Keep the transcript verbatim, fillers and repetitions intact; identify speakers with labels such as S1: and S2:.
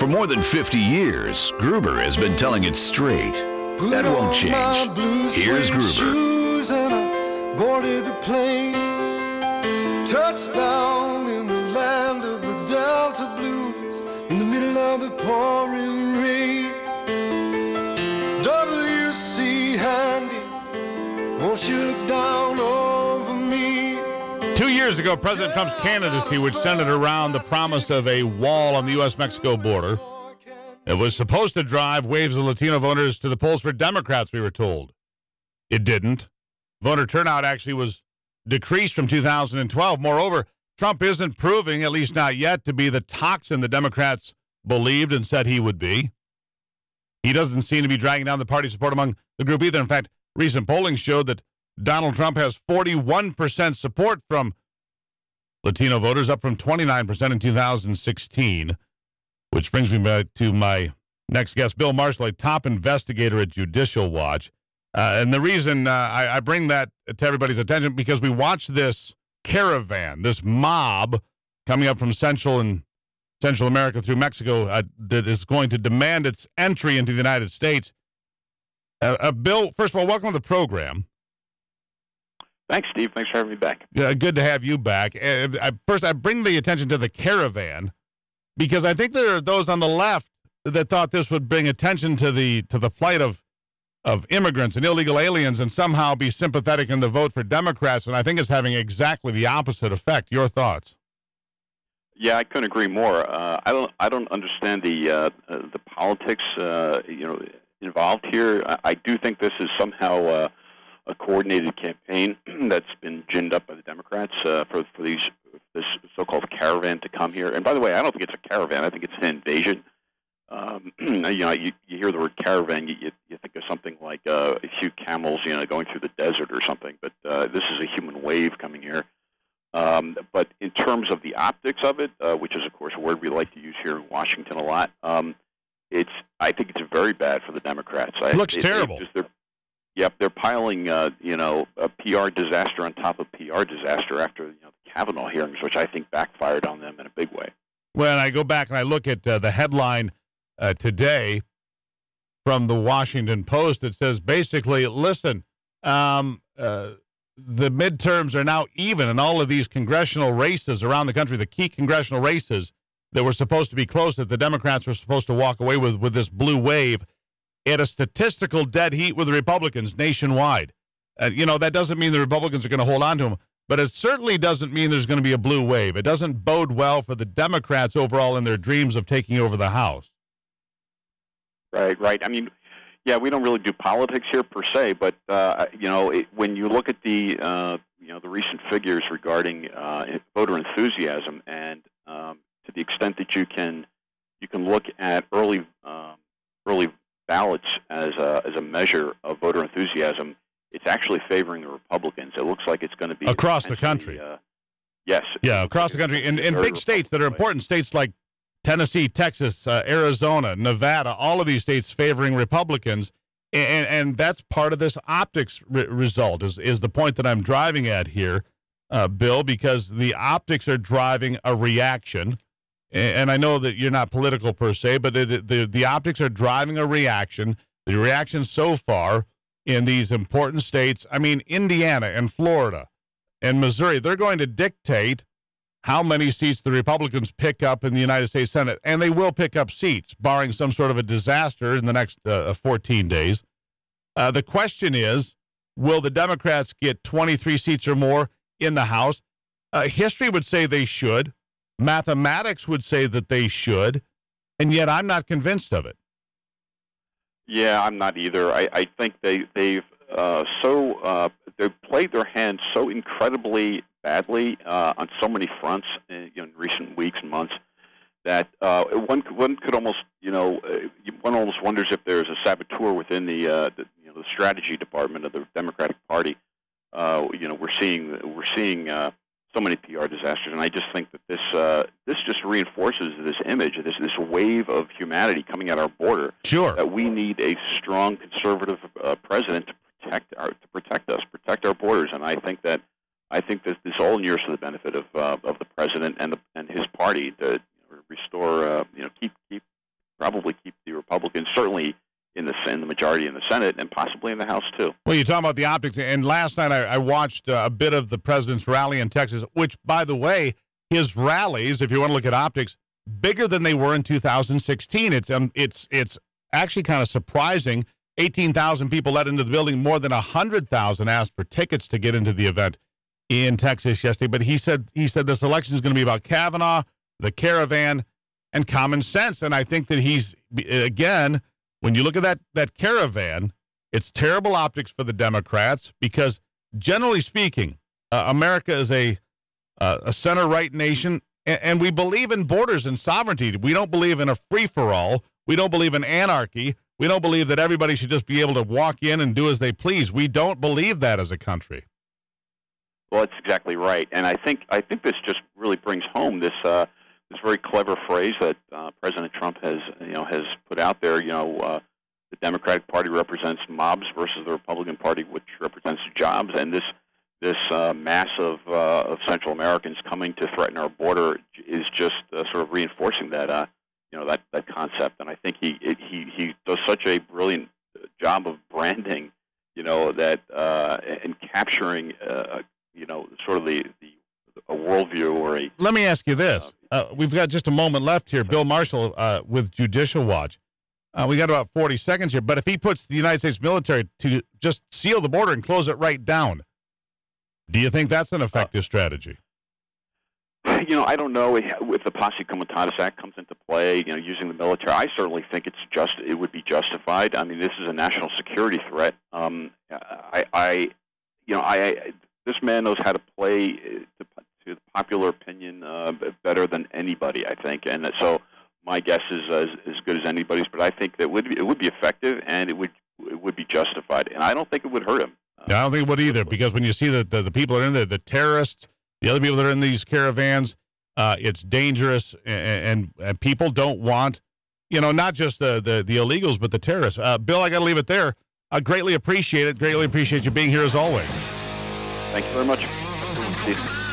S1: For more than fifty years, Gruber has been telling it straight. That won't change. Here's Gruber.
S2: Shoes and I boarded the plane. Touchdown in the land of the Delta Blues, in the middle of the pouring rain. W C Handy, won't you look down over me?
S3: Two years ago, President Trump's candidacy, which centered around the promise of a wall on the U S Mexico border, it was supposed to drive waves of Latino voters to the polls for Democrats, we were told. It didn't. Voter turnout actually was decreased from two thousand twelve. Moreover, Trump isn't proving, at least not yet, to be the toxin the Democrats believed and said he would be. He doesn't seem to be dragging down the party support among the group either. In fact, recent polling showed that Donald Trump has forty-one percent support from Latino voters, up from twenty-nine percent in two thousand sixteen, which brings me back to my next guest, Bill Marshall, a top investigator at Judicial Watch. Uh, and the reason uh, I, I bring that to everybody's attention, because we watched this caravan, this mob coming up from Central and Central America through Mexico uh, that is going to demand its entry into the United States. Uh, uh, Bill, first of all, welcome to the program.
S4: Thanks, Steve. Thanks for having me back.
S3: Yeah, good to have you back. Uh, I, first, I bring the attention to the caravan because I think there are those on the left that thought this would bring attention to the to the plight of of immigrants and illegal aliens and somehow be sympathetic in the vote for Democrats, and I think it's having exactly the opposite effect. Your thoughts?
S4: Yeah, I couldn't agree more. Uh, I don't. I don't understand the uh, uh, the politics, uh, you know, involved here. I, I do think this is somehow uh, a coordinated campaign that's been ginned up by the Democrats uh, for for these this so-called caravan to come here. And by the way, I don't think it's a caravan. I think it's an invasion. Um, you know, you, you hear the word caravan, you, you, you think of something like uh, a few camels, you know, going through the desert or something. But uh, this is a human wave coming here. Um, but in terms of the optics of it, uh, which is, of course, a word we like to use here in Washington a lot, um, it's I think it's very bad for the Democrats.
S3: It looks
S4: I,
S3: terrible.
S4: It, just, they're, yep, they're piling, uh, you know, a P R disaster on top of P R disaster after you know, the Kavanaugh hearings, which I think backfired on them in a big way.
S3: When I go back and I look at uh, the headline uh, today from the Washington Post, it says basically, listen, um, uh, the midterms are now even, and all of these congressional races around the country, the key congressional races that were supposed to be close, that the Democrats were supposed to walk away with, with this blue wave, at a statistical dead heat with the Republicans nationwide. Uh, you know, that doesn't mean the Republicans are going to hold on to them, but it certainly doesn't mean there's going to be a blue wave. It doesn't bode well for the Democrats overall in their dreams of taking over the House.
S4: Right, right. I mean, yeah, we don't really do politics here per se, but uh, you know, it, when you look at the uh, you know the recent figures regarding uh, voter enthusiasm, and um, to the extent that you can you can look at early um, early ballots as a as a measure of voter enthusiasm, it's actually favoring the Republicans. It looks like it's going to be
S3: across the country.
S4: Uh, yes.
S3: Yeah, across the country, in in big states that are important, states like Tennessee, Texas, uh, Arizona, Nevada, all of these states favoring Republicans, and and that's part of this optics re- result is is the point that I'm driving at here, uh, Bill, because the optics are driving a reaction, and, and I know that you're not political per se, but it, the the optics are driving a reaction. The reaction so far in these important states, I mean, Indiana and Florida and Missouri, they're going to dictate how many seats the Republicans pick up in the United States Senate, and they will pick up seats, barring some sort of a disaster in the next uh, fourteen days. Uh, the question is, will the Democrats get twenty-three seats or more in the House? Uh, history would say they should. Mathematics would say that they should, and yet I'm not convinced of it.
S4: Yeah, I'm not either. I, I think they, they've uh, so uh, they've played their hand so incredibly badly uh, on so many fronts in, you know, in recent weeks and months that uh, one one could almost you know one almost wonders if there's a saboteur within the, uh, the you know the strategy department of the Democratic Party. Uh, you know we're seeing we're seeing uh, so many P R disasters, and I just think that this uh, this just reinforces this image, this this wave of humanity coming at our border.
S3: Sure,
S4: that we need a strong conservative uh, president to protect our to protect us, protect our borders, and I think that. I think that this all inures to the benefit of uh, of the president and the, and his party to restore, uh, you know, keep keep probably keep the Republicans certainly in the in the majority in the Senate and possibly in the House too.
S3: Well, you're talking about the optics, and last night I, I watched uh, a bit of the president's rally in Texas, which, by the way, his rallies, if you want to look at optics, bigger than they were in two thousand sixteen. It's um, it's it's actually kind of surprising. eighteen thousand people let into the building. More than one hundred thousand asked for tickets to get into the event in Texas yesterday. But he said he said this election is going to be about Kavanaugh, the caravan, and common sense. And I think that he's, again, when you look at that, that caravan, it's terrible optics for the Democrats because, generally speaking, uh, America is a uh, a center-right nation, and, and we believe in borders and sovereignty. We don't believe in a free-for-all. We don't believe in anarchy. We don't believe that everybody should just be able to walk in and do as they please. We don't believe that as a country.
S4: Well, that's exactly right, and I think I think this just really brings home this uh, this very clever phrase that uh, President Trump has you know has put out there. You know, uh, the Democratic Party represents mobs versus the Republican Party, which represents jobs, and this this uh, mass of uh, of Central Americans coming to threaten our border is just uh, sort of reinforcing that uh, you know that, that concept. And I think he it, he he does such a brilliant job of branding, you know, that uh, and capturing uh, you know sort of the, the a worldview or a.
S3: Let me ask you this: uh, we've got just a moment left here. Bill Marshall uh, with Judicial Watch. Uh, we got about forty seconds here, but if he puts the United States military to just seal the border and close it right down, do you think that's an effective uh, strategy?
S4: You know, I don't know if the Posse Comitatus Act comes into play. You know, using the military, I certainly think it's just it would be justified. I mean, this is a national security threat. Um, I, I, you know, I, I this man knows how to play to, to the popular opinion uh, better than anybody, I think, and so. My guess is as, as good as anybody's, but I think that it would be, it would be effective and it would it would be justified, and I don't think it would hurt him.
S3: Uh, I don't think it would either, because when you see the, the, the people that are in there, the terrorists, the other people that are in these caravans, uh, it's dangerous, and, and, and people don't want, you know, not just the, the, the illegals, but the terrorists. Uh, Bill, I got to leave it there. I greatly appreciate it. Greatly appreciate you being here as always.
S4: Thank you very much.